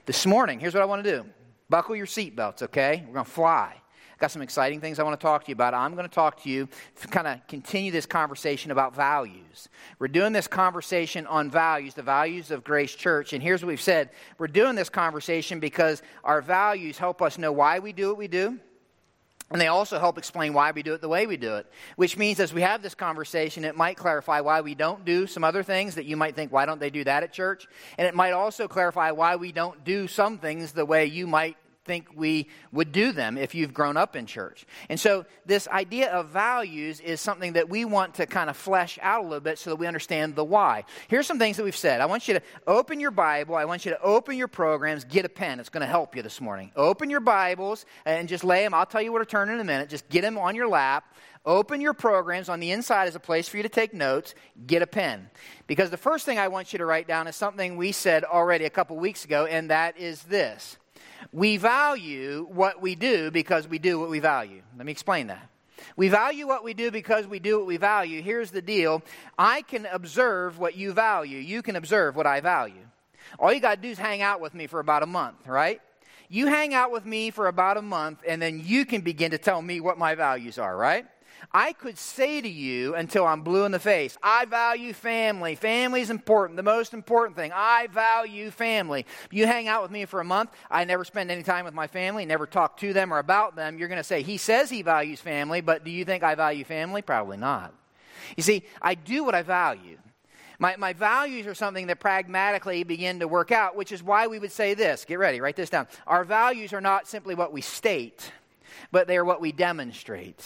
This morning, here's what I want to do. Buckle your seatbelts, okay? We're going to fly. I've got some exciting things I want to talk to you about. I'm going to talk to you to kind of continue this conversation about values. We're doing this conversation on values, the values of Grace Church. And here's what we've said. We're doing this conversation because our values help us know why we do what we do. And they also help explain why we do it the way we do it. Which means as we have this conversation, it might clarify why we don't do some other things that you might think, why don't they do that at church? And it might also clarify why we don't do some things the way you might think we would do them if you've grown up in church. And so this idea of values is something that we want to kind of flesh out a little bit so that we understand the why. Here's some things that we've said. I want you to open your Bible. I want you to open your programs. Get a pen. It's going to help you this morning. Open your Bibles and just lay them. I'll tell you where to turn in a minute. Just get them on your lap. Open your programs. On the inside is a place for you to take notes. Get a pen. Because the first thing I want you to write down is something we said already a couple weeks ago, and that is this. We value what we do because we do what we value. Let me explain that. We value what we do because we do what we value. Here's the deal. I can observe what you value. You can observe what I value. All you got to do is hang out with me for about a month, right? You hang out with me for about a month, and then you can begin to tell me what my values are, right? I could say to you until I'm blue in the face, I value family. Family is important, the most important thing. I value family. You hang out with me for a month, I never spend any time with my family, never talk to them or about them. You're going to say, he says he values family, but do you think I value family? Probably not. You see, I do what I value. My values are something that pragmatically begin to work out, which is why we would say this. Get ready, write this down. Our values are not simply what we state, but they are what we demonstrate.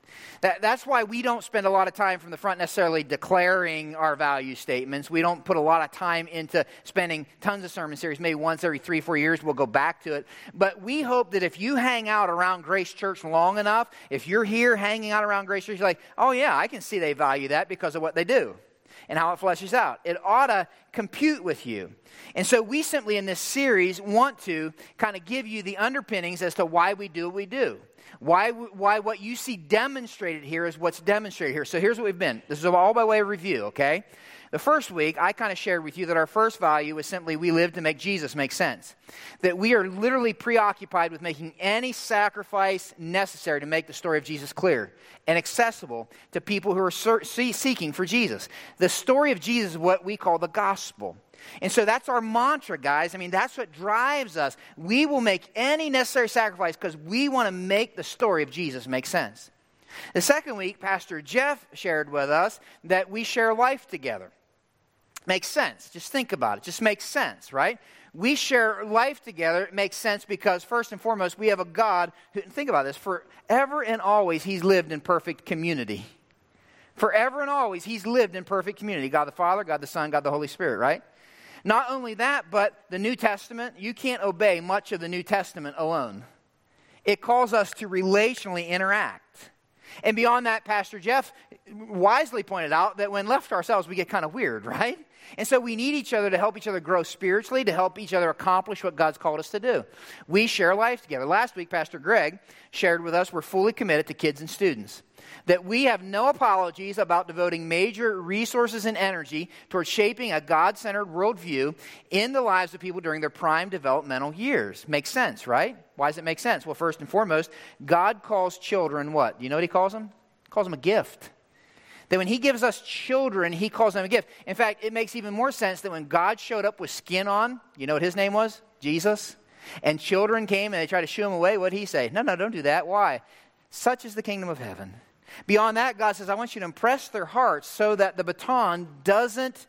That's why we don't spend a lot of time from the front necessarily declaring our value statements. We don't put a lot of time into spending tons of sermon series. Maybe once every 3-4 years we'll go back to it. But we hope that if you hang out around Grace Church long enough, if you're here hanging out around Grace Church, you're like, oh yeah, I can see they value that because of what they do and how it fleshes out. It ought to compute with you. And so we simply in this series want to kind of give you the underpinnings as to why we do what we do. Why what you see demonstrated here is what's demonstrated here. So here's what we've been. This is all by way of review, okay? The first week, I kind of shared with you that our first value is simply we live to make Jesus make sense. That we are literally preoccupied with making any sacrifice necessary to make the story of Jesus clear and accessible to people who are seeking for Jesus. The story of Jesus is what we call the gospel. And so that's our mantra, guys. I mean, that's what drives us. We will make any necessary sacrifice because we want to make the story of Jesus make sense. The second week, Pastor Jeff shared with us that we share life together. Makes sense. Just think about it. Just makes sense, right? We share life together. It makes sense because first and foremost, we have a God who, think about this, forever and always He's lived in perfect community. Forever and always He's lived in perfect community. God the Father, God the Son, God the Holy Spirit, right? Not only that, but the New Testament, you can't obey much of the New Testament alone. It calls us to relationally interact. And beyond that, Pastor Jeff wisely pointed out that when left to ourselves, we get kind of weird, right? And so we need each other to help each other grow spiritually, to help each other accomplish what God's called us to do. We share life together. Last week, Pastor Greg shared with us we're fully committed to kids and students. That we have no apologies about devoting major resources and energy towards shaping a God-centered worldview in the lives of people during their prime developmental years. Makes sense, right? Why does it make sense? Well, first and foremost, God calls children what? Do you know what He calls them? He calls them a gift. That when He gives us children, He calls them a gift. In fact, it makes even more sense that when God showed up with skin on, you know what His name was? Jesus. And children came and they tried to shoo Him away. What did He say? No, don't do that. Why? Such is the kingdom of heaven. Beyond that, God says, I want you to impress their hearts so that the baton doesn't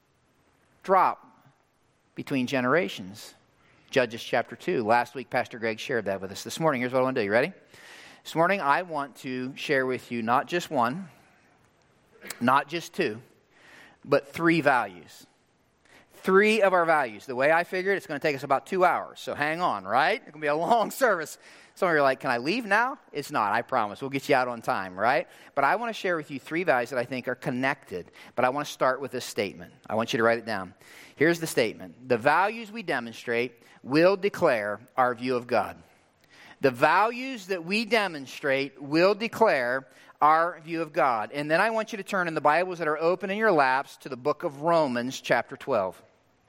drop between generations. Judges chapter 2. Last week, Pastor Greg shared that with us. This morning, here's what I want to do. You ready? This morning, I want to share with you not just one, not just two, but 3 values. 3 of our values. The way I figured, it's going to take us about 2 hours. So hang on, right? It's going to be a long service. Some of you are like, can I leave now? It's not, I promise. We'll get you out on time, right? But I want to share with you 3 values that I think are connected. But I want to start with this statement. I want you to write it down. Here's the statement. The values we demonstrate will declare our view of God. The values that we demonstrate will declare our view of God. And then I want you to turn in the Bibles that are open in your laps to the book of Romans chapter 12.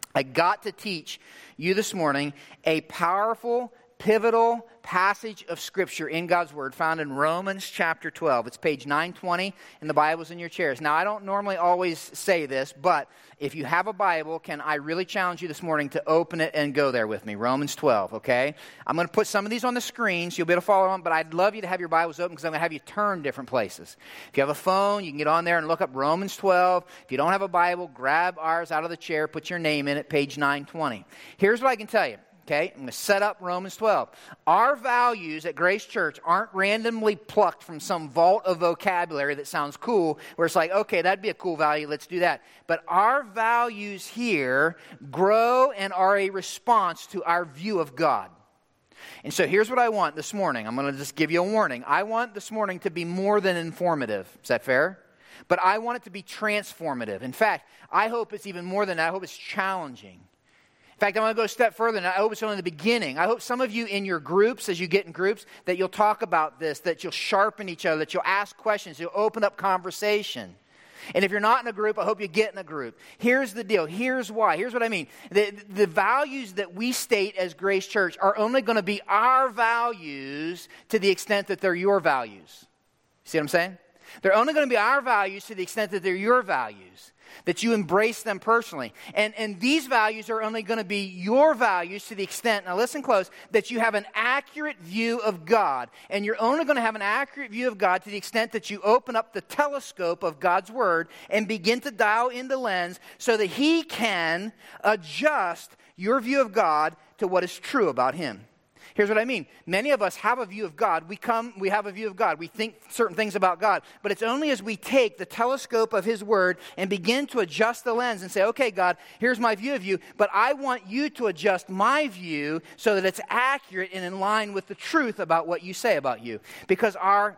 I got to teach you this morning a powerful, pivotal passage of Scripture in God's Word found in Romans chapter 12. It's page 920 in the Bibles in your chairs. Now, I don't normally always say this, but if you have a Bible, can I really challenge you this morning to open it and go there with me? Romans 12, okay? I'm going to put some of these on the screen so you'll be able to follow along, but I'd love you to have your Bibles open because I'm going to have you turn different places. If you have a phone, you can get on there and look up Romans 12. If you don't have a Bible, grab ours out of the chair, put your name in it, page 920. Here's what I can tell you. Okay, I'm going to set up Romans 12. Our values at Grace Church aren't randomly plucked from some vault of vocabulary that sounds cool, where it's like, okay, that'd be a cool value, let's do that. But our values here grow and are a response to our view of God. And so here's what I want this morning. I'm going to just give you a warning. I want this morning to be more than informative. Is that fair? But I want it to be transformative. In fact, I hope it's even more than that. I hope it's challenging. In fact, I'm going to go a step further, and I hope it's only the beginning. I hope some of you in your groups, as you get in groups, that you'll talk about this, that you'll sharpen each other, that you'll ask questions, you'll open up conversation. And if you're not in a group, I hope you get in a group. Here's the deal. Here's why. Here's what I mean. The values that we state as Grace Church are only going to be our values to the extent that they're your values. See what I'm saying? They're only going to be our values to the extent that they're your values, that you embrace them personally. And these values are only going to be your values to the extent, now listen close, that you have an accurate view of God. And you're only going to have an accurate view of God to the extent that you open up the telescope of God's Word and begin to dial in the lens so that He can adjust your view of God to what is true about Him. Here's what I mean. Many of us have a view of God. We have a view of God. We think certain things about God. But it's only as we take the telescope of His Word and begin to adjust the lens and say, okay, God, here's my view of you, but I want you to adjust my view so that it's accurate and in line with the truth about what you say about you. Because our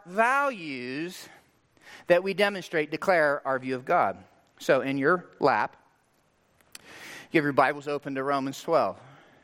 values that we demonstrate declare our view of God. So in your lap, you have your Bibles open to Romans 12.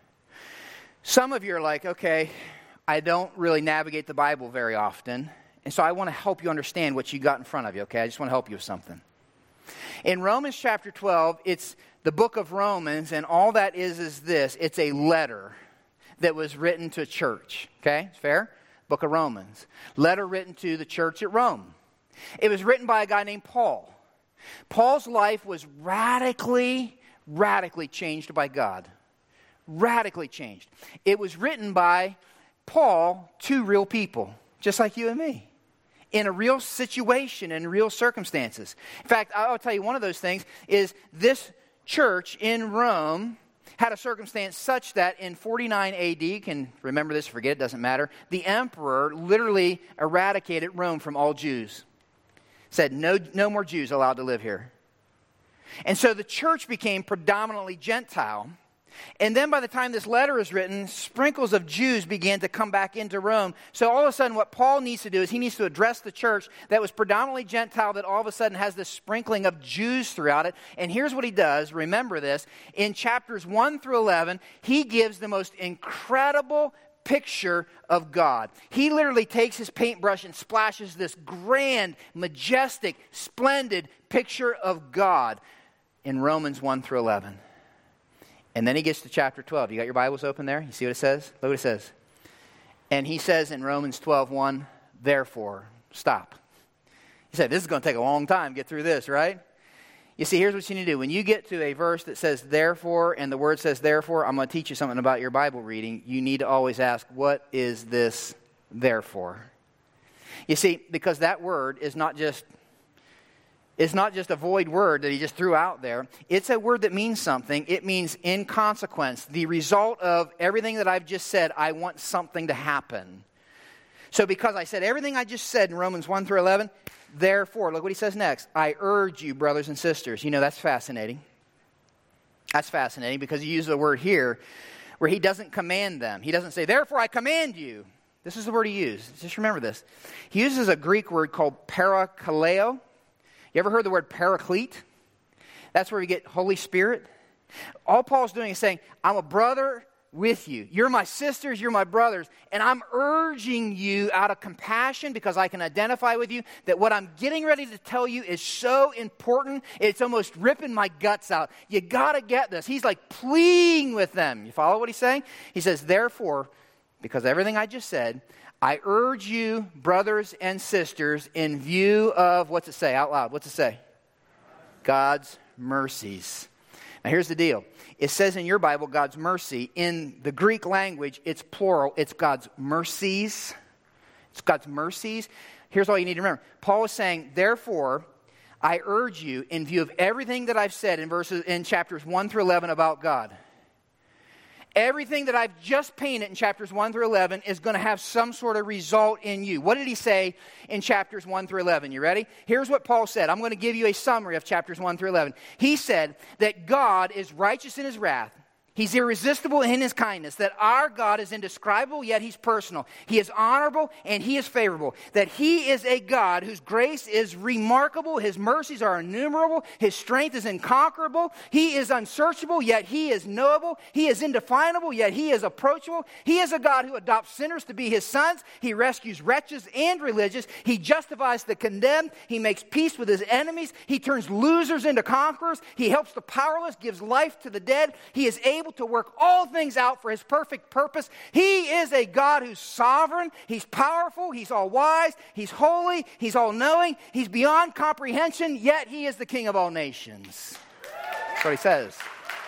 Some of you are like, okay, I don't really navigate the Bible very often, and so I want to help you understand what you got in front of you, okay? I just want to help you with something. In Romans chapter 12, it's the book of Romans, and all that is this. It's a letter that was written to a church, okay? Fair? Book of Romans. Letter written to the church at Rome. It was written by a guy named Paul. Paul's life was radically changed by God. Radically changed. It was written by Paul to real people, just like you and me, in a real situation and real circumstances. In fact, I'll tell you one of those things is this church in Rome had a circumstance such that in 49 AD, you can remember this, forget it, doesn't matter, the emperor literally eradicated Rome from all Jews. Said no more Jews allowed to live here. And so the church became predominantly Gentile. And then by the time this letter is written, sprinkles of Jews began to come back into Rome. So all of a sudden what Paul needs to do is he needs to address the church that was predominantly Gentile that all of a sudden has this sprinkling of Jews throughout it. And here's what he does. Remember this. In chapters 1 through 11, he gives the most incredible picture of God. He literally takes his paintbrush and splashes this grand, majestic, splendid picture of God in Romans 1 through 11. And then he gets to chapter 12. You got your Bibles open there? You see what it says? Look what it says. And he says in Romans 12:1, therefore, stop. He said, this is going to take a long time to get through this, right? You see, here's what you need to do. When you get to a verse that says therefore, and the word says therefore, I'm going to teach you something about your Bible reading. You need to always ask, what is this therefore? You see, because that word is not just a void word that he just threw out there. It's a word that means something. It means in consequence. The result of everything that I've just said, I want something to happen. So because I said everything I just said in Romans 1 through 11, therefore, look what he says next. I urge you, brothers and sisters. You know, that's fascinating. That's fascinating because he uses a word here where he doesn't command them. He doesn't say, therefore I command you. This is the word he used. Just remember this. He uses a Greek word called parakaleo. You ever heard the word paraclete? That's where we get Holy Spirit. All Paul's doing is saying, I'm a brother with you. You're my sisters, you're my brothers, and I'm urging you out of compassion because I can identify with you that what I'm getting ready to tell you is so important, it's almost ripping my guts out. You got to get this. He's like pleading with them. You follow what he's saying? He says, therefore, because of everything I just said, I urge you, brothers and sisters, in view of, what's it say out loud? What's it say? God's mercies. Now here's the deal. It says in your Bible, God's mercy. In the Greek language, it's plural. It's God's mercies. It's God's mercies. Here's all you need to remember. Paul is saying, therefore, I urge you, in view of everything that I've said in chapters 1 through 11 about God, everything that I've just painted in chapters 1 through 11 is going to have some sort of result in you. What did he say in chapters 1 through 11? You ready? Here's what Paul said. I'm going to give you a summary of chapters 1 through 11. He said that God is righteous in his wrath. He's irresistible in his kindness, that our God is indescribable, yet he's personal. He is honorable and he is favorable, that he is a God whose grace is remarkable, his mercies are innumerable, his strength is inconquerable, he is unsearchable, yet he is knowable, he is indefinable, yet he is approachable. He is a God who adopts sinners to be his sons, he rescues wretches and religious, he justifies the condemned, he makes peace with his enemies, he turns losers into conquerors, he helps the powerless, gives life to the dead, he is able to work all things out for his perfect purpose. He is a God who's sovereign, he's powerful, he's all wise, he's holy, he's all knowing, he's beyond comprehension, yet he is the King of all nations. That's what he says.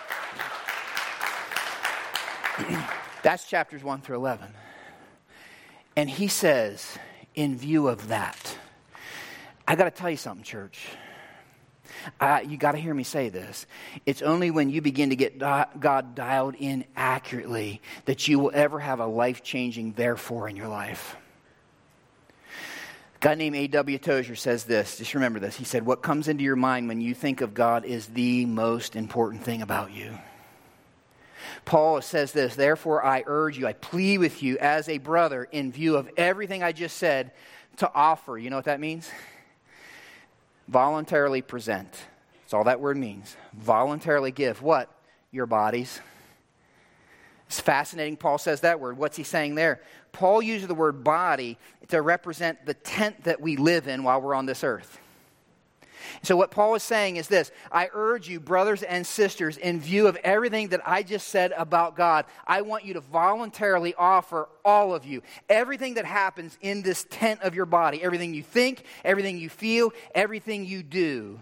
That's chapters 1 through 11. And he says, in view of that, I got to tell you something, church. You got to hear me say this. It's only when you begin to get God dialed in accurately that you will ever have a life-changing therefore in your life. A guy named A.W. Tozer says this. Just remember this. He said, what comes into your mind when you think of God is the most important thing about you. Paul says this, therefore I urge you, I plead with you as a brother in view of everything I just said to offer. You know what that means? Voluntarily present. That's all that word means. Voluntarily give. What? Your bodies. It's fascinating Paul says that word. What's he saying there? Paul uses the word body to represent the tent that we live in while we're on this earth. So what Paul is saying is this. I urge you, brothers and sisters, in view of everything that I just said about God, I want you to voluntarily offer all of you, everything that happens in this tent of your body, everything you think, everything you feel, everything you do.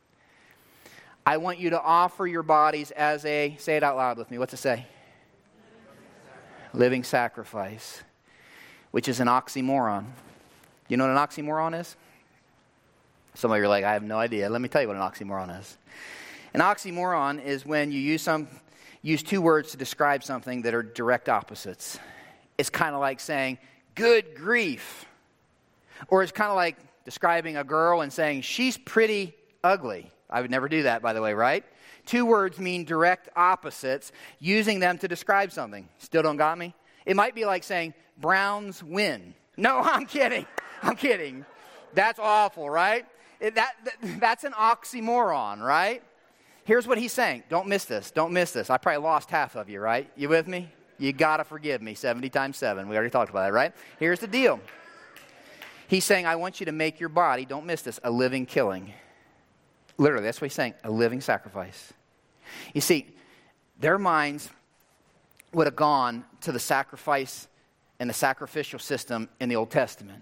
I want you to offer your bodies as a, say it out loud with me, what's it say? Living sacrifice, which is an oxymoron. You know what an oxymoron is? Some of you are like, I have no idea. Let me tell you what an oxymoron is. An oxymoron is when you use two words to describe something that are direct opposites. It's kind of like saying, good grief. Or it's kind of like describing a girl and saying, she's pretty ugly. I would never do that, by the way, right? Two words mean direct opposites, using them to describe something. Still don't got me? It might be like saying, Browns win. No, I'm kidding. I'm kidding. That's awful, right? That's an oxymoron, right? Here's what he's saying. Don't miss this. Don't miss this. I probably lost half of you, right? You with me? You got to forgive me. 70 times 7. We already talked about that, right? Here's the deal. He's saying, I want you to make your body, don't miss this, a living killing. Literally, that's what he's saying, a living sacrifice. You see, their minds would have gone to the sacrifice and the sacrificial system in the Old Testament.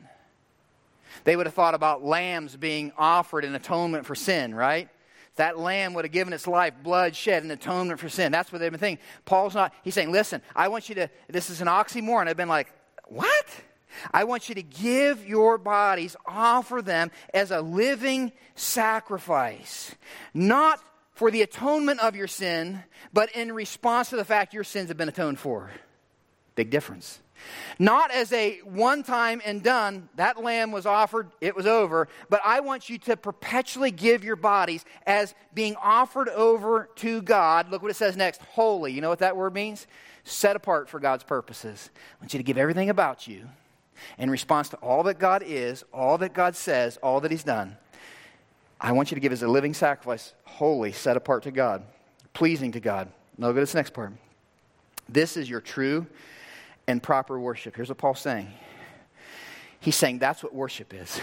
They would have thought about lambs being offered in atonement for sin, right? That lamb would have given its life, blood shed in atonement for sin. That's what they've been thinking. Paul's not, he's saying, listen, I want you to, this is an oxymoron. I've been like, what? I want you to give your bodies, offer them as a living sacrifice. Not for the atonement of your sin, but in response to the fact your sins have been atoned for. Big difference. Not as a one-time and done, that lamb was offered, it was over, but I want you to perpetually give your bodies as being offered over to God. Look what it says next, holy. You know what that word means? Set apart for God's purposes. I want you to give everything about you in response to all that God is, all that God says, all that He's done. I want you to give as a living sacrifice, holy, set apart to God, pleasing to God. Now look at this next part. This is your true and proper worship. Here's what Paul's saying. He's saying that's what worship is.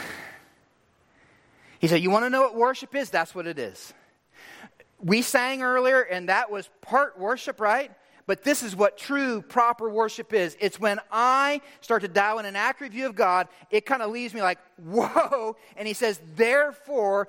He said, you want to know what worship is? That's what it is. We sang earlier, and that was part worship, right? But this is what true, proper worship is. It's when I start to dial in an accurate view of God, it kind of leaves me like, whoa. And he says, therefore,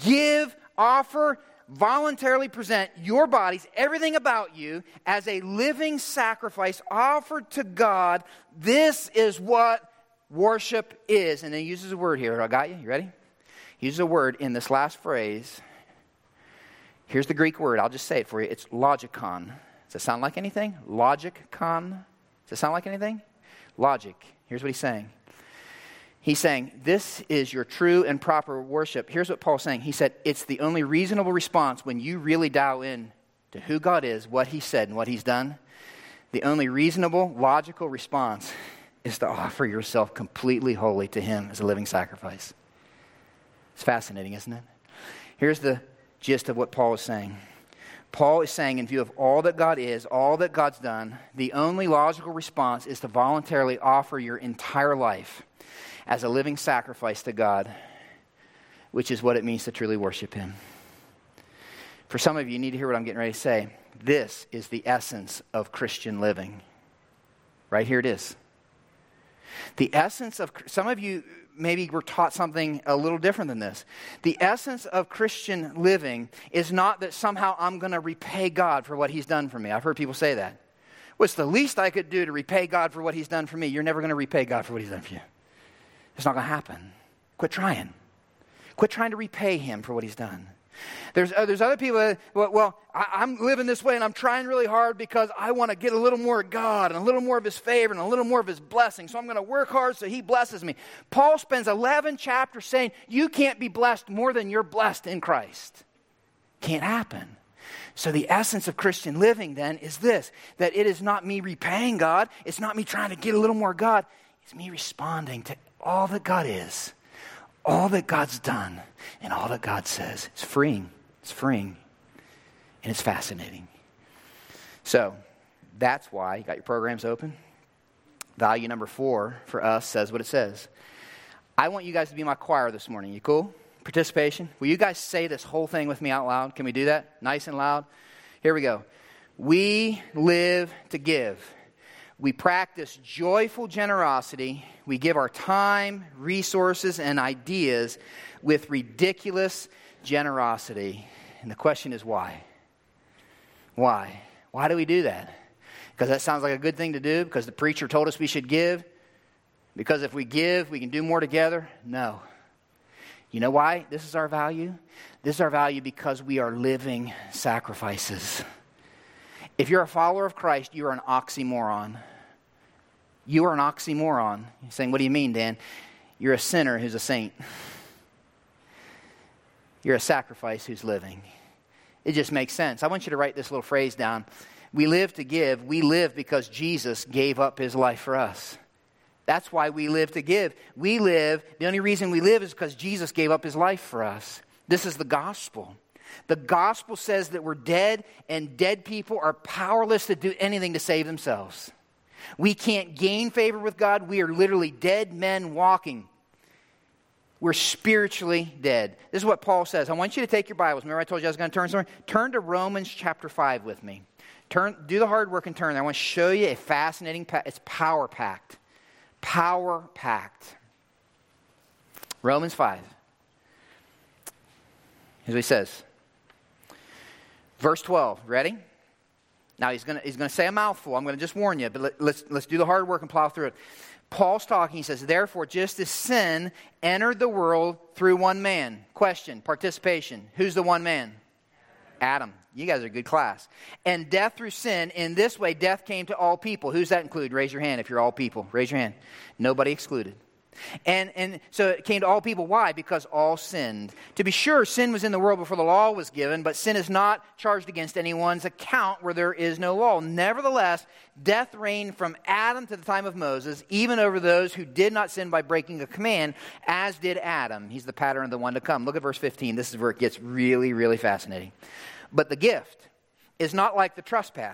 offer, voluntarily present your bodies, everything about you, as a living sacrifice offered to God. This is what worship is. And then he uses a word here. I got you? You ready? He uses a word in this last phrase. Here's the Greek word. I'll just say it for you. It's logikon. Does it sound like anything? Logikon. Does it sound like anything? Logic. Here's what he's saying. He's saying, this is your true and proper worship. Here's what Paul's saying. He said, it's the only reasonable response when you really dial in to who God is, what he said, and what he's done. The only reasonable, logical response is to offer yourself completely holy to him as a living sacrifice. It's fascinating, isn't it? Here's the gist of what Paul is saying. Paul is saying, in view of all that God is, all that God's done, the only logical response is to voluntarily offer your entire life as a living sacrifice to God, which is what it means to truly worship him. For some of you, you need to hear what I'm getting ready to say. This is the essence of Christian living. Right here it is. The essence of, some of you maybe were taught something a little different than this. The essence of Christian living is not that somehow I'm going to repay God for what he's done for me. I've heard people say that. What's the least I could do to repay God for what he's done for me? You're never going to repay God for what he's done for you. It's not going to happen. Quit trying. Quit trying to repay him for what he's done. There's other people that, I'm living this way and I'm trying really hard because I want to get a little more of God and a little more of his favor and a little more of his blessing. So I'm going to work hard so he blesses me. Paul spends 11 chapters saying you can't be blessed more than you're blessed in Christ. Can't happen. So the essence of Christian living then is this, that it is not me repaying God. It's not me trying to get a little more God. It's me responding to all that God is, all that God's done, and all that God says. It's freeing. It's freeing. And it's fascinating. So, that's why, you got your programs open? Value number 4 for us says what it says. I want you guys to be my choir this morning. You cool? Participation. Will you guys say this whole thing with me out loud? Can we do that? Nice and loud? Here we go. We live to give. We practice joyful generosity. We give our time, resources, and ideas with ridiculous generosity. And the question is why? Why? Why do we do that? Because that sounds like a good thing to do? Because the preacher told us we should give? Because if we give, we can do more together? No. You know why this is our value? This is our value because we are living sacrifices. If you're a follower of Christ, you are an oxymoron. You are an oxymoron. You're saying, what do you mean, Dan? You're a sinner who's a saint. You're a sacrifice who's living. It just makes sense. I want you to write this little phrase down. We live to give. We live because Jesus gave up his life for us. That's why we live to give. We live, the only reason we live is because Jesus gave up his life for us. This is the gospel. The gospel says that we're dead, and dead people are powerless to do anything to save themselves. We can't gain favor with God. We are literally dead men walking. We're spiritually dead. This is what Paul says. I want you to take your Bibles. Remember I told you I was going to turn somewhere? Turn to Romans chapter 5 with me. Do the hard work and turn there. I want to show you a fascinating, it's power-packed. Power-packed. Romans 5. Here's what he says. Verse 12. Ready? Now he's going to say a mouthful. I'm going to just warn you, but let's do the hard work and plow through it. Paul's talking. He says, therefore, just as sin entered the world through one man. Question, participation. Who's the one man? Adam. You guys are a good class. And death through sin. In this way, death came to all people. Who's that include? Raise your hand if you're all people. Raise your hand. Nobody excluded. And so it came to all people. Why? Because all sinned. To be sure, sin was in the world before the law was given, but sin is not charged against anyone's account where there is no law. Nevertheless, death reigned from Adam to the time of Moses, even over those who did not sin by breaking a command, as did Adam. He's the pattern of the one to come. Look at verse 15. This is where it gets really, really fascinating. But the gift is not like the trespass.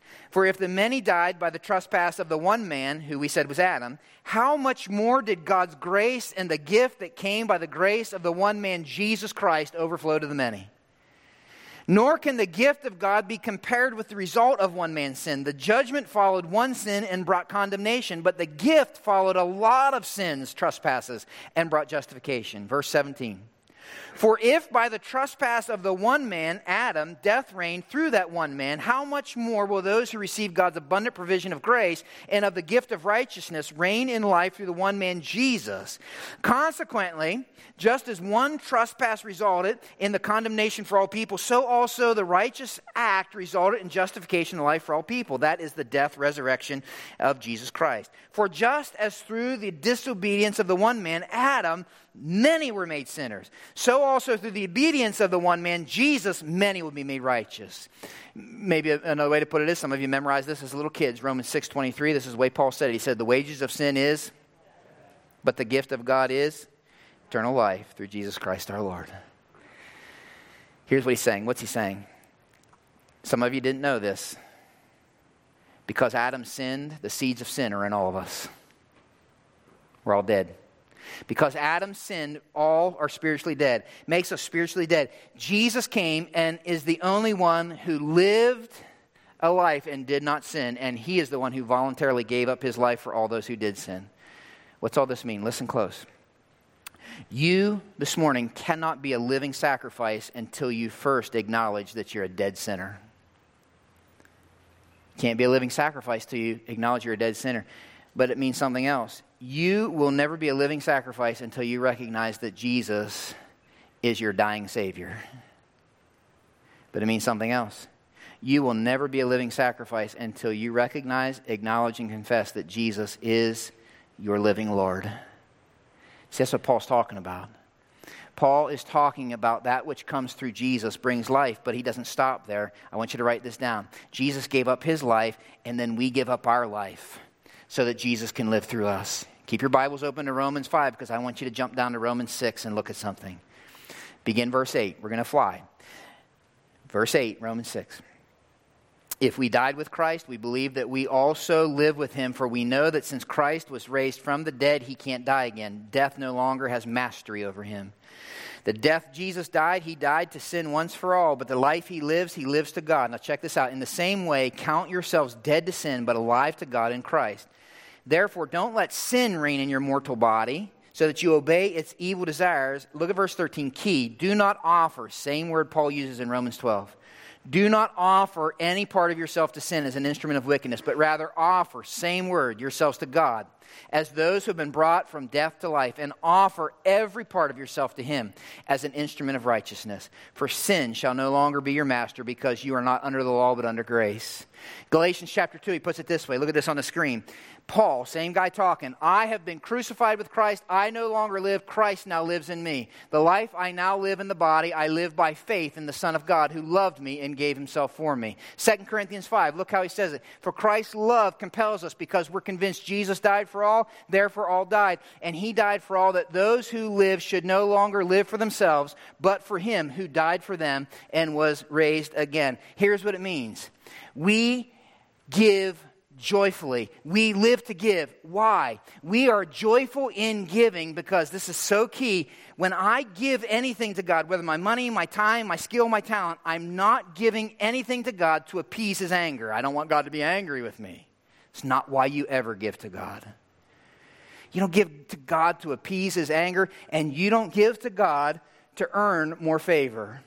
For if the many died by the trespass of the one man, who we said was Adam, how much more did God's grace and the gift that came by the grace of the one man, Jesus Christ, overflow to the many? Nor can the gift of God be compared with the result of one man's sin. The judgment followed one sin and brought condemnation, but the gift followed a lot of sins, trespasses, and brought justification. Verse 17. For if by the trespass of the one man, Adam, death reigned through that one man, how much more will those who receive God's abundant provision of grace and of the gift of righteousness reign in life through the one man, Jesus? Consequently, just as one trespass resulted in the condemnation for all people, so also the righteous act resulted in justification of life for all people. That is the death, resurrection of Jesus Christ. For just as through the disobedience of the one man, Adam, many were made sinners, so also through the obedience of the one man, Jesus, many will be made righteous. Maybe another way to put it is, some of you memorized this as little kids, Romans 6:23. This is the way Paul said it. He said, the wages of sin is, but the gift of God is eternal life through Jesus Christ our Lord. Here's what he's saying. What's he saying? Some of you didn't know this. Because Adam sinned, the seeds of sin are in all of us. We're all dead. Because Adam sinned, all are spiritually dead. Makes us spiritually dead. Jesus came and is the only one who lived a life and did not sin. And he is the one who voluntarily gave up his life for all those who did sin. What's all this mean? Listen close. You, this morning, cannot be a living sacrifice until you first acknowledge that you're a dead sinner. Can't be a living sacrifice till you acknowledge you're a dead sinner. But it means something else. You will never be a living sacrifice until you recognize that Jesus is your dying Savior. But it means something else. You will never be a living sacrifice until you recognize, acknowledge, and confess that Jesus is your living Lord. See, that's what Paul's talking about. Paul is talking about that which comes through Jesus brings life, but he doesn't stop there. I want you to write this down. Jesus gave up his life, and then we give up our life so that Jesus can live through us. Keep your Bibles open to Romans 5, because I want you to jump down to Romans 6 and look at something. Begin verse 8. We're going to fly. Verse 8, Romans 6. If we died with Christ, we believe that we also live with him, for we know that since Christ was raised from the dead, he can't die again. Death no longer has mastery over him. The death Jesus died, he died to sin once for all, but the life he lives to God. Now check this out. In the same way, count yourselves dead to sin, but alive to God in Christ. Therefore, don't let sin reign in your mortal body, so that you obey its evil desires. Look at verse 13, key. Do not offer, same word Paul uses in Romans 12. Do not offer any part of yourself to sin as an instrument of wickedness, but rather offer, same word, yourselves to God, as those who have been brought from death to life, and offer every part of yourself to him as an instrument of righteousness. For sin shall no longer be your master, because you are not under the law but under grace. Galatians chapter 2, he puts it this way. Look at this on the screen. Paul, same guy talking, I have been crucified with Christ. I no longer live. Christ now lives in me. The life I now live in the body, I live by faith in the Son of God who loved me and gave himself for me. 2 Corinthians 5, look how he says it. For Christ's love compels us, because we're convinced Jesus died for all, therefore all died. And he died for all, that those who live should no longer live for themselves, but for him who died for them and was raised again. Here's what it means. We give joyfully. We live to give. Why? We are joyful in giving because this is so key. When I give anything to God, whether my money, my time, my skill, my talent, I'm not giving anything to God to appease his anger. I don't want God to be angry with me. It's not why you ever give to God. You don't give to God to appease his anger, and you don't give to God to earn more favor.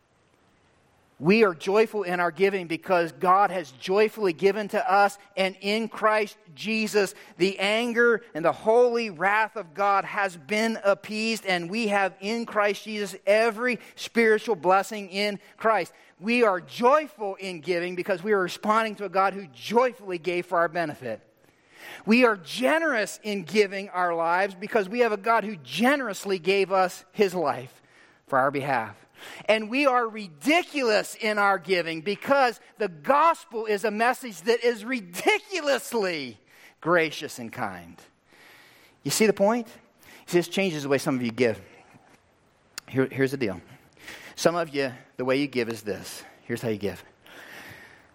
We are joyful in our giving because God has joyfully given to us, and in Christ Jesus, the anger and the holy wrath of God has been appeased, and we have in Christ Jesus every spiritual blessing in Christ. We are joyful in giving because we are responding to a God who joyfully gave for our benefit. We are generous in giving our lives because we have a God who generously gave us his life for our behalf. And we are ridiculous in our giving because the gospel is a message that is ridiculously gracious and kind. You see the point? See, this changes the way some of you give. Here's the deal. Some of you, the way you give is this. Here's how you give.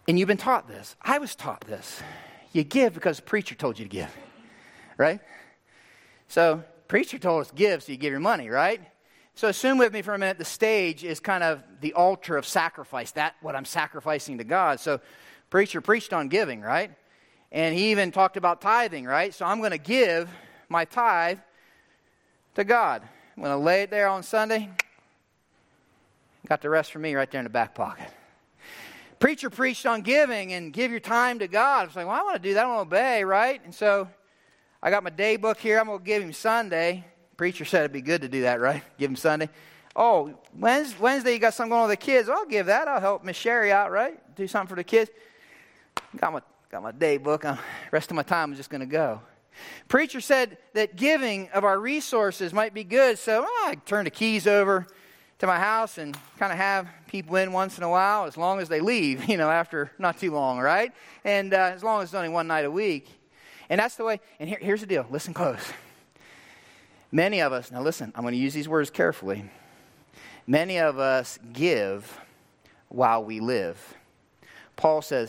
And you've been taught this. I was taught this. You give because the preacher told you to give, right? So preacher told us to give, so you give your money, right? So assume with me for a minute, the stage is kind of the altar of sacrifice. That's what I'm sacrificing to God. So preacher preached on giving, right? And he even talked about tithing, right? So I'm going to give my tithe to God. I'm going to lay it there on Sunday. Got the rest for me right there in the back pocket. Preacher preached on giving and give your time to God. I was like, well, I want to do that. I want to obey, right? And so I got my day book here. I'm going to give him Sunday. Preacher said it'd be good to do that, right? Give him Sunday. Oh, Wednesday you got something going on with the kids. Well, I'll give that. I'll help Miss Sherry out, right? Do something for the kids. Got my day book. The rest of my time is just going to go. Preacher said that giving of our resources might be good. So I turn the keys over to my house and kind of have people in once in a while as long as they leave, after not too long, right? And as long as it's only one night a week. And that's the way. And here's the deal. Listen close. Many of us, now listen, I'm going to use these words carefully. Many of us give while we live. Paul says,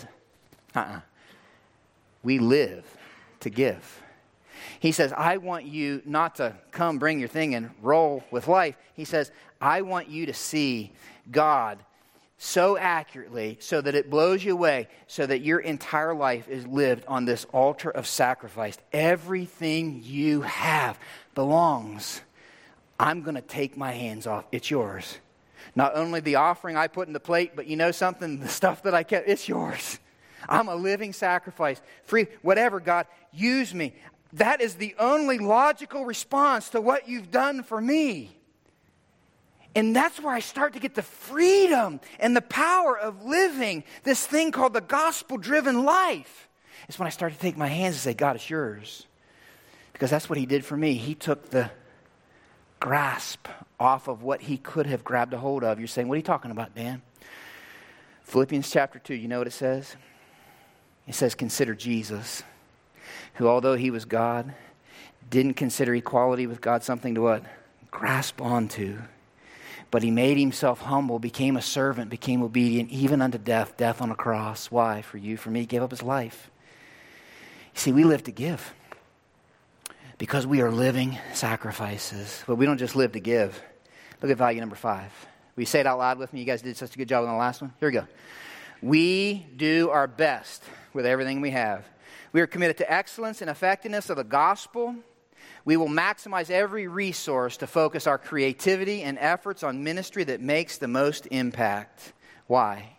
we live to give. He says, I want you not to come bring your thing and roll with life. He says, I want you to see God so accurately so that it blows you away, so that your entire life is lived on this altar of sacrifice. Everything you have belongs. I'm going to take my hands off. It's yours. Not only the offering I put in the plate, but you know something? The stuff that I kept, it's yours. I'm a living sacrifice. Free, whatever, God, use me. That is the only logical response to what you've done for me. And that's where I start to get the freedom and the power of living this thing called the gospel-driven life. It's when I start to take my hands and say, God, it's yours. Because that's what he did for me. He took the grasp off of what he could have grabbed a hold of. You're saying, what are you talking about, Dan? Philippians chapter 2, you know what it says? It says, consider Jesus, who although he was God, didn't consider equality with God something to what? Grasp onto. But he made himself humble, became a servant, became obedient, even unto death, death on a cross. Why? For you, for me, he gave up his life. You see, we live to give because we are living sacrifices. But we don't just live to give. Look at value number 5. Will you say it out loud with me? You guys did such a good job on the last one. Here we go. We do our best with everything we have. We are committed to excellence and effectiveness of the gospel. We will maximize every resource to focus our creativity and efforts on ministry that makes the most impact. Why?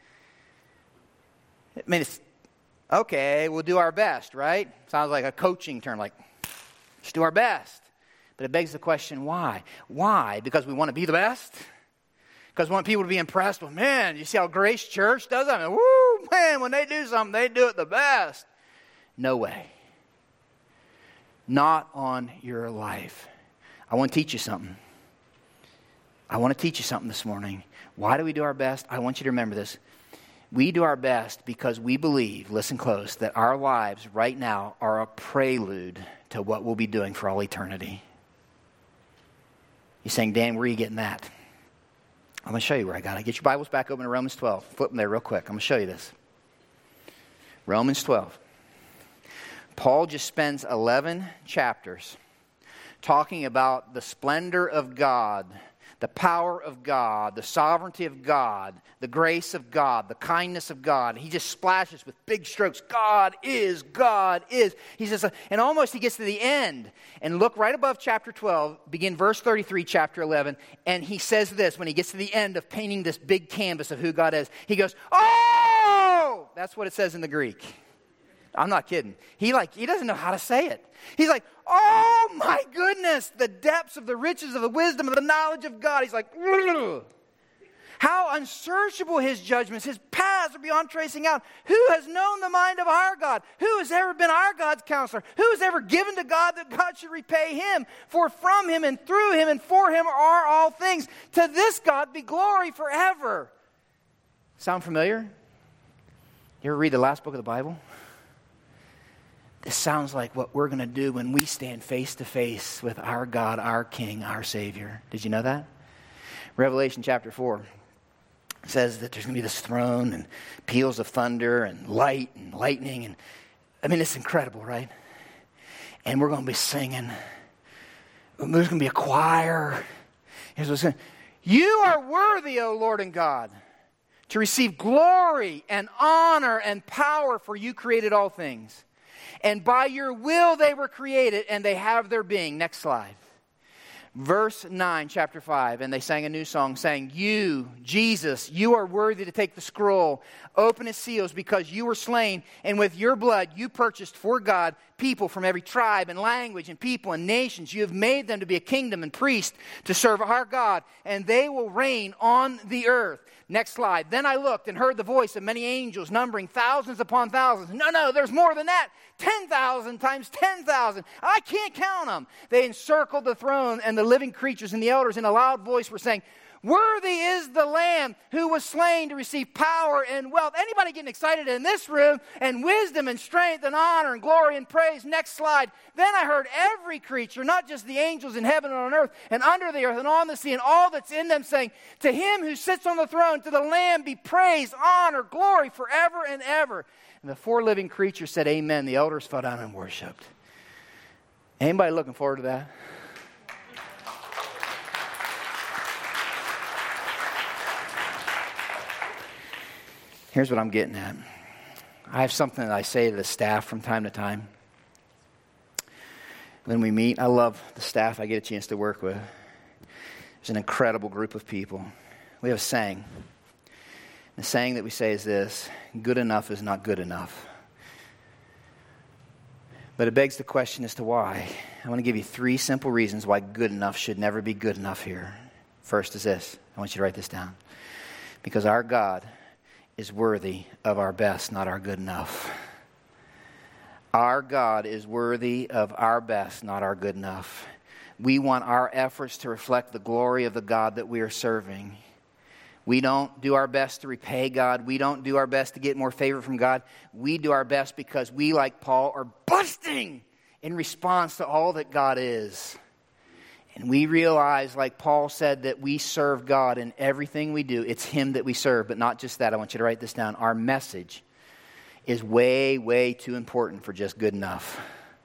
I mean, it's, okay, we'll do our best, right? Sounds like a coaching term, like, let's do our best. But it begs the question, why? Why? Because we want to be the best? Because we want people to be impressed with, man, you see how Grace Church does that? I mean, woo, man, when they do something, they do it the best. No way. Not on your life. I want to teach you something. I want to teach you something this morning. Why do we do our best? I want you to remember this. We do our best because we believe, listen close, that our lives right now are a prelude to what we'll be doing for all eternity. You're saying, Dan, where are you getting that? I'm going to show you where I got it. Get your Bibles back open to Romans 12. Flip them there real quick. I'm going to show you this. Romans 12. Paul just spends 11 chapters talking about the splendor of God, the power of God, the sovereignty of God, the grace of God, the kindness of God. He just splashes with big strokes. God is, God is. He says, and almost he gets to the end. And look right above chapter 12, begin verse 33, chapter 11. And he says this when he gets to the end of painting this big canvas of who God is. He goes, oh! That's what it says in the Greek. I'm not kidding. He doesn't know how to say it. He's like, oh my goodness, the depths of the riches of the wisdom of the knowledge of God. He's like, ugh. How unsearchable his judgments, his paths are beyond tracing out. Who has known the mind of our God? Who has ever been our God's counselor? Who has ever given to God that God should repay him? For from him and through him and for him are all things. To this God be glory forever. Sound familiar? You ever read the last book of the Bible? This sounds like what we're going to do when we stand face to face with our God, our King, our Savior. Did you know that? Revelation chapter 4. says that there's going to be this throne and peals of thunder and light and lightning. And I mean, it's incredible, right? And we're going to be singing. There's going to be a choir. Here's what's going to, you are worthy, O Lord and God, to receive glory and honor and power, for you created all things. And by your will they were created, and they have their being. Next slide. Verse 9, chapter 5, and they sang a new song saying, you, Jesus, you are worthy to take the scroll, open its seals, because you were slain, and with your blood you purchased for God people from every tribe and language and people and nations. You have made them to be a kingdom and priests to serve our God, and they will reign on the earth. Next slide. Then I looked and heard the voice of many angels, numbering thousands upon thousands. No, there's more than that. 10,000 times 10,000. I can't count them. They encircled the throne, and the living creatures and the elders in a loud voice were saying, worthy is the Lamb who was slain to receive power and wealth. Anybody getting excited in this room? And wisdom and strength and honor and glory and praise. Next slide. Then I heard every creature, not just the angels in heaven and on earth and under the earth and on the sea and all that's in them, saying, to him who sits on the throne, to the Lamb be praise, honor, glory forever and ever. And the four living creatures said, amen. The elders fell down and worshiped. Anybody looking forward to that? Here's what I'm getting at. I have something that I say to the staff from time to time. When we meet, I love the staff I get a chance to work with. It's an incredible group of people. We have a saying. The saying that we say is this: good enough is not good enough. But it begs the question as to why. I want to give you 3 simple reasons why good enough should never be good enough here. First is this. I want you to write this down. Because our God is worthy of our best, not our good enough. Our God is worthy of our best, not our good enough. We want our efforts to reflect the glory of the God that we are serving. We don't do our best to repay God. We don't do our best to get more favor from God. We do our best because we, like Paul, are busting in response to all that God is. And we realize, like Paul said, that we serve God in everything we do. It's Him that we serve, but not just that. I want you to write this down. Our message is way, way too important for just good enough.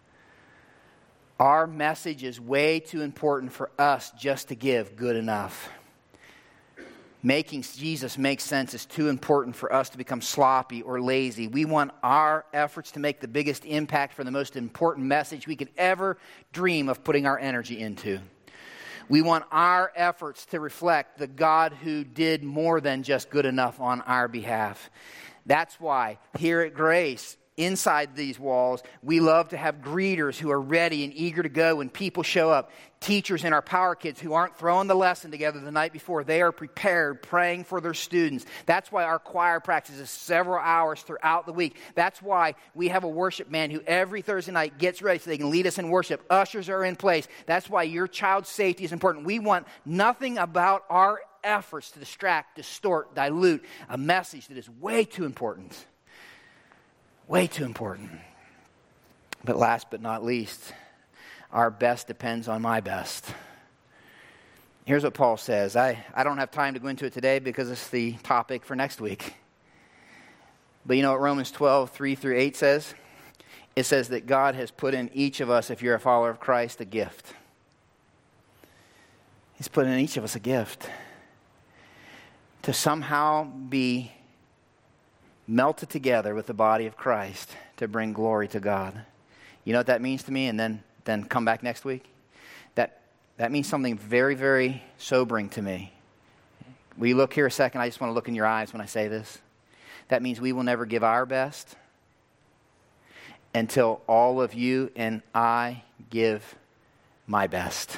Our message is way too important for us just to give good enough. Making Jesus make sense is too important for us to become sloppy or lazy. We want our efforts to make the biggest impact for the most important message we could ever dream of putting our energy into. We want our efforts to reflect the God who did more than just good enough on our behalf. That's why here at Grace, inside these walls, we love to have greeters who are ready and eager to go when people show up. Teachers in our Power Kids who aren't throwing the lesson together the night before. They are prepared, praying for their students. That's why our choir practices several hours throughout the week. That's why we have a worship band who every Thursday night gets ready so they can lead us in worship. Ushers are in place. That's why your child's safety is important. We want nothing about our efforts to distract, distort, dilute a message that is way too important. Way too important. But last but not least, our best depends on my best. Here's what Paul says. I don't have time to go into it today because it's the topic for next week. But you know what Romans 12, 3-8 says? It says that God has put in each of us, if you're a follower of Christ, a gift. He's put in each of us a gift to somehow be melted together with the body of Christ to bring glory to God. You know what that means to me? And then come back next week? That means something very, very sobering to me. Will you look here a second? I just want to look in your eyes when I say this. That means we will never give our best until all of you and I give my best.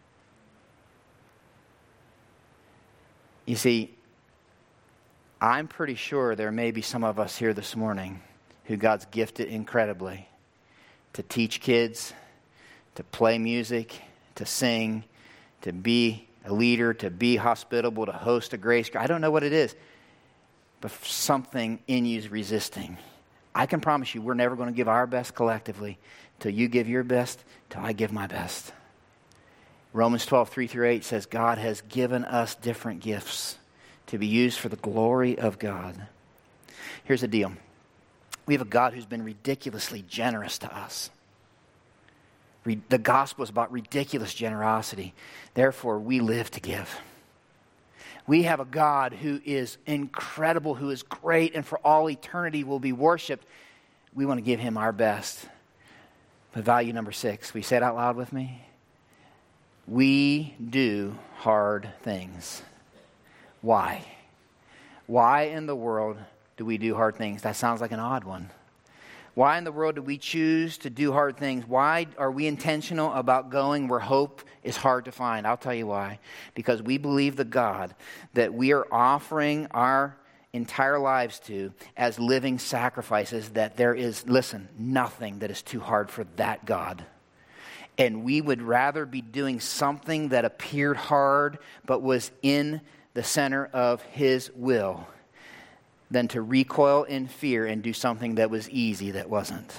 You see, I'm pretty sure there may be some of us here this morning who God's gifted incredibly to teach kids, to play music, to sing, to be a leader, to be hospitable, to host a grace. I don't know what it is, but something in you is resisting. I can promise you we're never going to give our best collectively till you give your best, till I give my best. Romans 12, 3-8 says God has given us different gifts to be used for the glory of God. Here's the deal. We have a God who's been ridiculously generous to us. The gospel is about ridiculous generosity. Therefore, we live to give. We have a God who is incredible, who is great, and for all eternity will be worshiped. We want to give him our best. But value number 6, will you say it out loud with me? We do hard things. Why? Why in the world do we do hard things? That sounds like an odd one. Why in the world do we choose to do hard things? Why are we intentional about going where hope is hard to find? I'll tell you why. Because we believe the God that we are offering our entire lives to as living sacrifices, that there is, listen, nothing that is too hard for that God. And we would rather be doing something that appeared hard but was in the center of his will than to recoil in fear and do something that was easy that wasn't.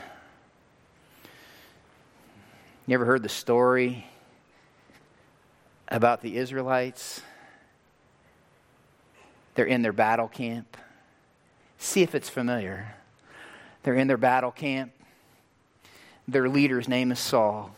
You ever heard the story about the Israelites? They're in their battle camp. See if it's familiar. They're in their battle camp. Their leader's name is Saul.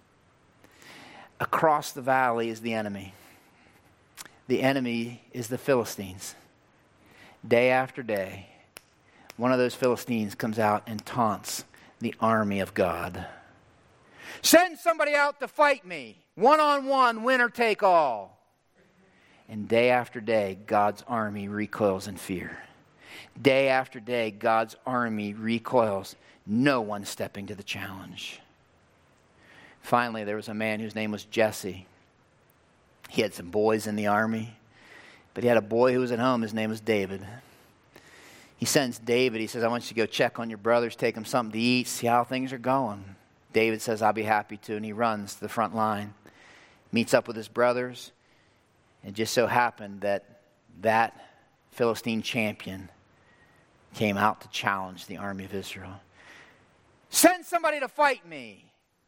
Across the valley is the enemy. The enemy is the Philistines. Day after day, one of those Philistines comes out and taunts the army of God. Send somebody out to fight me. 1-on-1, winner take all. And day after day, God's army recoils in fear. Day after day, God's army recoils. No one stepping to the challenge. Finally, there was a man whose name was Jesse. He had some boys in the army, but he had a boy who was at home. His name was David. He sends David. He says, I want you to go check on your brothers, take them something to eat, see how things are going. David says, I'll be happy to, and he runs to the front line, meets up with his brothers. It just so happened that Philistine champion came out to challenge the army of Israel. Send somebody to fight me.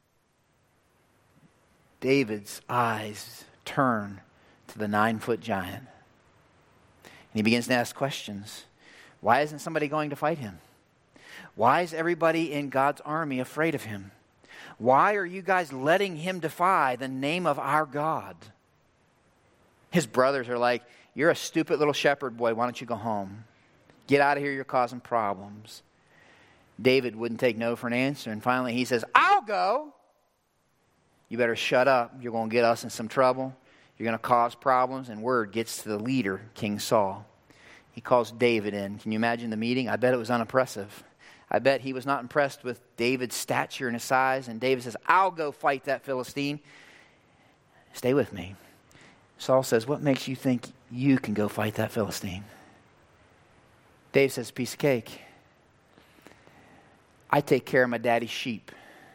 David's eyes turn to the 9-foot giant. And he begins to ask questions. Why isn't somebody going to fight him? Why is everybody in God's army afraid of him? Why are you guys letting him defy the name of our God? His brothers are like, you're a stupid little shepherd boy. Why don't you go home? Get out of here. You're causing problems. David wouldn't take no for an answer. And finally he says, I'll go. You better shut up. You're going to get us in some trouble. You're going to cause problems. And word gets to the leader, King Saul. He calls David in. Can you imagine the meeting? I bet it was unimpressive. I bet he was not impressed with David's stature and his size. And David says, I'll go fight that Philistine. Stay with me. Saul says, what makes you think you can go fight that Philistine? David says, piece of cake. I take care of my daddy's sheep.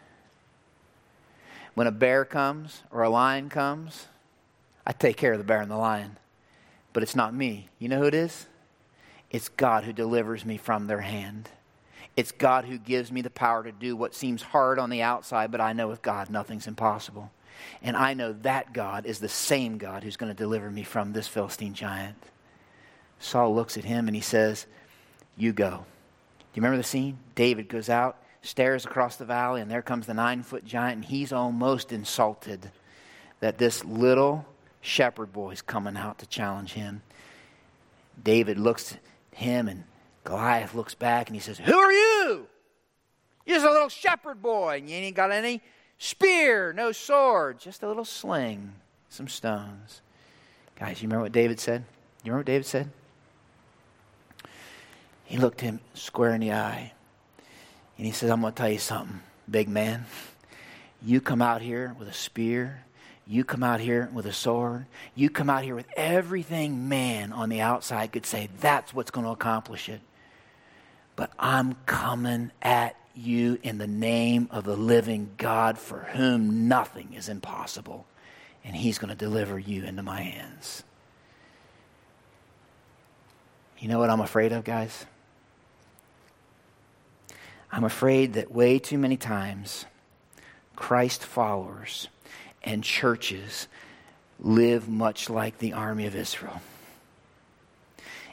When a bear comes or a lion comes, I take care of the bear and the lion. But it's not me. You know who it is? It's God who delivers me from their hand. It's God who gives me the power to do what seems hard on the outside, but I know with God nothing's impossible. And I know that God is the same God who's going to deliver me from this Philistine giant. Saul looks at him and he says, you go. Do you remember the scene? David goes out, stares across the valley, and there comes the 9-foot giant, and he's almost insulted that this little shepherd boy is coming out to challenge him. David looks at him, and Goliath looks back, and he says, who are you? You're just a little shepherd boy, and you ain't got any spear, no sword, just a little sling, some stones. Guys, you remember what David said? You remember what David said? He looked him square in the eye. And he says, I'm going to tell you something, big man. You come out here with a spear. You come out here with a sword. You come out here with everything man on the outside could say, that's what's going to accomplish it. But I'm coming at you in the name of the living God for whom nothing is impossible. And he's going to deliver you into my hands. You know what I'm afraid of, guys? I'm afraid that way too many times Christ followers and churches live much like the army of Israel.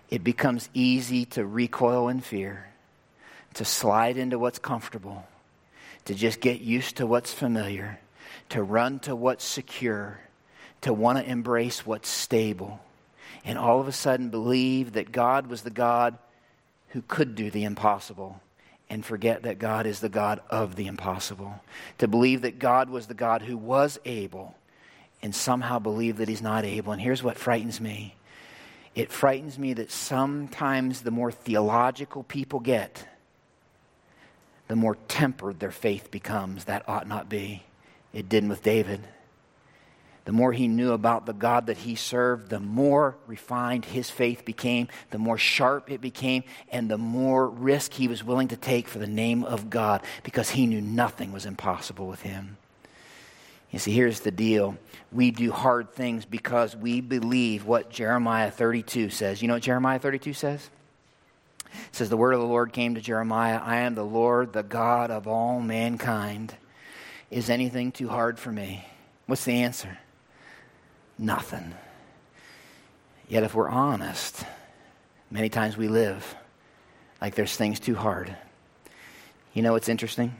it becomes easy to recoil in fear, to slide into what's comfortable, to just get used to what's familiar, to run to what's secure, to want to embrace what's stable, and all of a sudden believe that God was the God who could do the impossible, and forget that God is the God of the impossible. To believe that God was the God who was able, and somehow believe that He's not able. And here's what frightens me. It frightens me that sometimes the more theological people get, the more tempered their faith becomes. That ought not be. It didn't with David. The more he knew about the God that he served, the more refined his faith became, the more sharp it became, and the more risk he was willing to take for the name of God, because he knew nothing was impossible with him. You see, here's the deal. We do hard things because we believe what Jeremiah 32 says. You know what Jeremiah 32 says? It says, the word of the Lord came to Jeremiah, I am the Lord, the God of all mankind. Is anything too hard for me? What's the answer? Nothing. Yet if we're honest, many times we live like there's things too hard. You know what's interesting?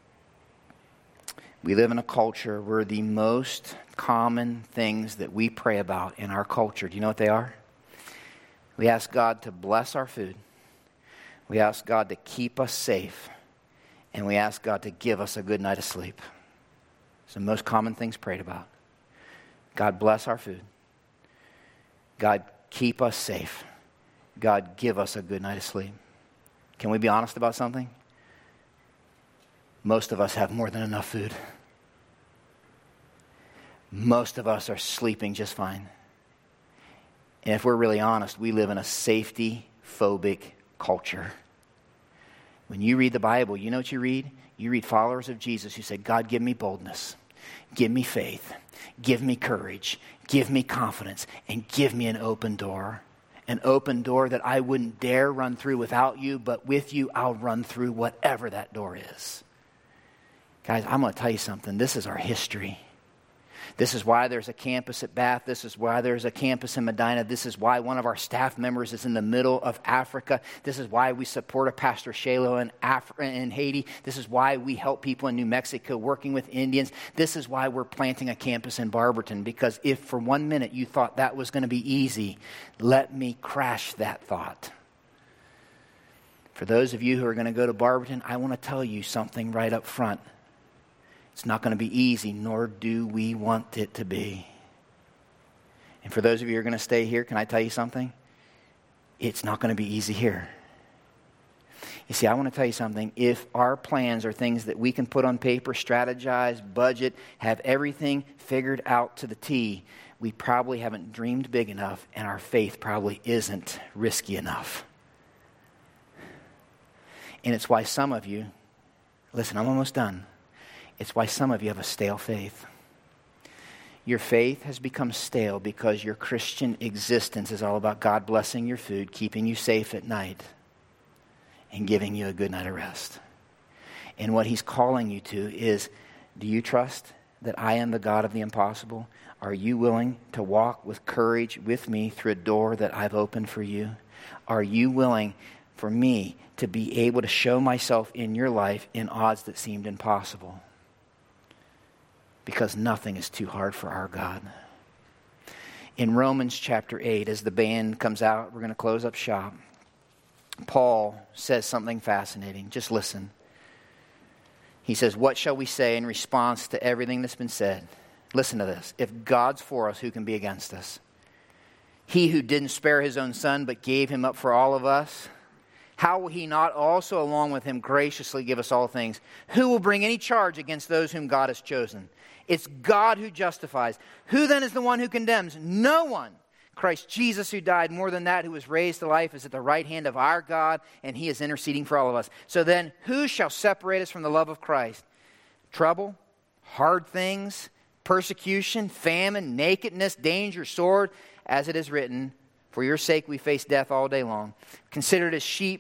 We live in a culture where the most common things that we pray about in our culture, do you know what they are? We ask God to bless our food. We ask God to keep us safe. And we ask God to give us a good night of sleep. It's the most common things prayed about. God bless our food. God keep us safe. God give us a good night of sleep. Can we be honest about something? Most of us have more than enough food. Most of us are sleeping just fine. And if we're really honest, we live in a safety-phobic culture. When you read the Bible, you know what you read? You read followers of Jesus who say, God, give me boldness. Give me faith. Give me courage. Give me confidence. And give me an open door. An open door that I wouldn't dare run through without you, but with you, I'll run through whatever that door is. Guys, I'm going to tell you something. This is our history. This is why there's a campus at Bath. This is why there's a campus in Medina. This is why one of our staff members is in the middle of Africa. This is why we support a Pastor Shalo in Haiti. This is why we help people in New Mexico working with Indians. This is why we're planting a campus in Barberton. Because if for 1 minute you thought that was going to be easy, let me crash that thought. For those of you who are going to go to Barberton, I want to tell you something right up front. It's not going to be easy, nor do we want it to be. And for those of you who are going to stay here, can I tell you something? It's not going to be easy here. You see, I want to tell you something. If our plans are things that we can put on paper, strategize, budget, have everything figured out to the T, we probably haven't dreamed big enough, and our faith probably isn't risky enough. And it's why some of you, listen, I'm almost done. It's why some of you have a stale faith. Your faith has become stale because your Christian existence is all about God blessing your food, keeping you safe at night, and giving you a good night of rest. And what He's calling you to is, do you trust that I am the God of the impossible? Are you willing to walk with courage with me through a door that I've opened for you? Are you willing for me to be able to show myself in your life in odds that seemed impossible? Because nothing is too hard for our God. In Romans chapter 8, as the band comes out, we're going to close up shop. Paul says something fascinating. Just listen. He says, what shall we say in response to everything that's been said? Listen to this. If God's for us, who can be against us? He who didn't spare His own Son, but gave Him up for all of us, how will He not also along with Him graciously give us all things? Who will bring any charge against those whom God has chosen? It's God who justifies. Who then is the one who condemns? No one. Christ Jesus, who died, more than that, who was raised to life, is at the right hand of our God, and He is interceding for all of us. So then, who shall separate us from the love of Christ? Trouble, hard things, persecution, famine, nakedness, danger, sword, as it is written, for your sake we face death all day long. Consider it as sheep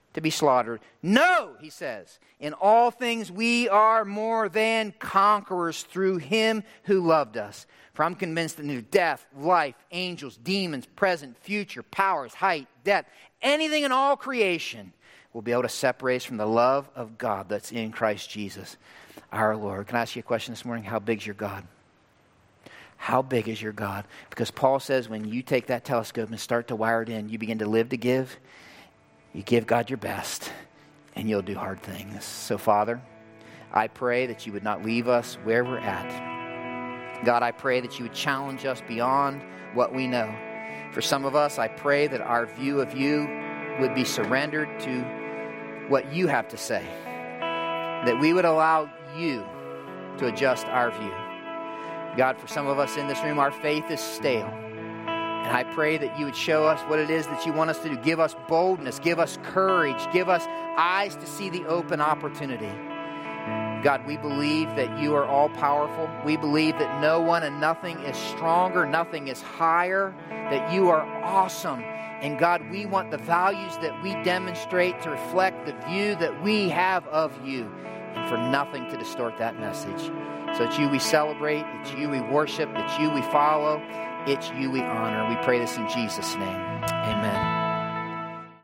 to be slaughtered. No, he says, in all things we are more than conquerors through him who loved us. For I'm convinced that neither death, life, angels, demons, present, future, powers, height, depth, anything in all creation will be able to separate us from the love of God that's in Christ Jesus, our Lord. Can I ask you a question this morning? How big is your God? How big is your God? Because Paul says when you take that telescope and start to wire it in, you begin to live to give. You give God your best, and you'll do hard things. So, Father, I pray that you would not leave us where we're at. God, I pray that you would challenge us beyond what we know. For some of us, I pray that our view of you would be surrendered to what you have to say. That we would allow you to adjust our view. God, for some of us in this room, our faith is stale. And I pray that you would show us what it is that you want us to do. Give us boldness, give us courage, give us eyes to see the open opportunity. God, we believe that you are all-powerful. We believe that no one and nothing is stronger, nothing is higher, that you are awesome. And God, we want the values that we demonstrate to reflect the view that we have of you, and for nothing to distort that message. So it's you we celebrate, it's you we worship, it's you we follow, it's you we honor. We pray this in Jesus' name. Amen.